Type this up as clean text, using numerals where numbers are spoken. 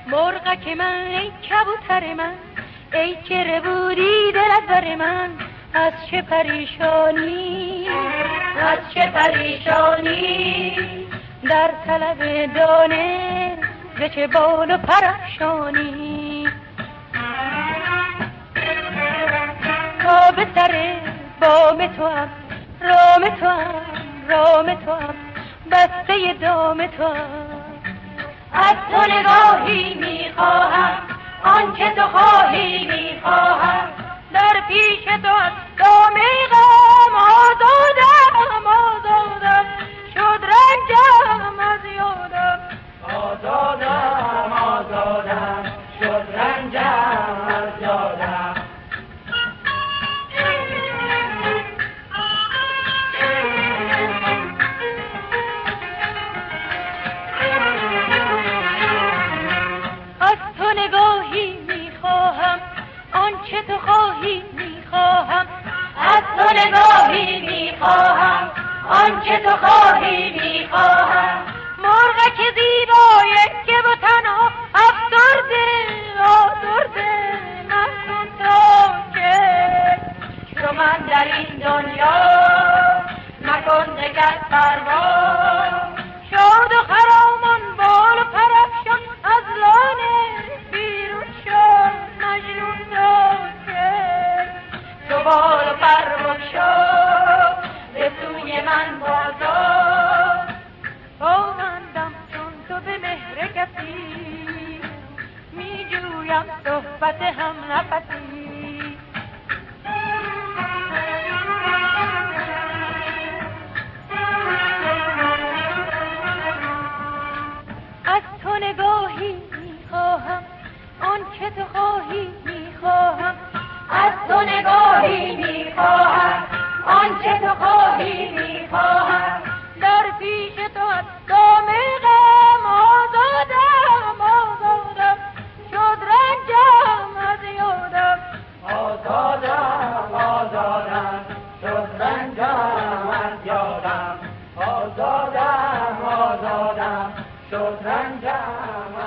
مرغک من ای کبوتر من، ای که ربودی دل از بر من، از چه پریشانی از چه پریشانی، در طلب دانه ز چه بال و پرافشانی. تا به سر بام توام، رام توام، رام توام، بسته دام توام. از تو نگاهی میخواهم آنچه تو خواهی میخواهم، در پیش تو از دام غم آزادم آزادم، شد رنجم از یادم. آزادم آزادم، شد رنجم از یادم. از تو نگاهی میخواهم آنچه تو خواهی میخواهم، از تو نگاهی میخواهم آنچه تو خواهی میخواهم. مرغک زیبای که به تنها افسرده آزرده مفتون تا که چو من در این دنیا مکن دگر پروا. شاد و خرامان بال و پرافشان از لانه بیرون شد مجنون را که تو بال و پر بگشا به سوی من بازا. بامندم چون تو به مهر کسی می جویم صحبت هم نفسی. از تو نگاهی میخواهم آنچه تو خواهی میخواهم، از تو نگاهی میخواهم آنچه تو خواهی میخواهم. در پیش تو از دام غم آزادم آزادم، شد رنجم از یادم. آزادم آزادم، شد رنجم از یادم. آزادم آزادم، شد رنجم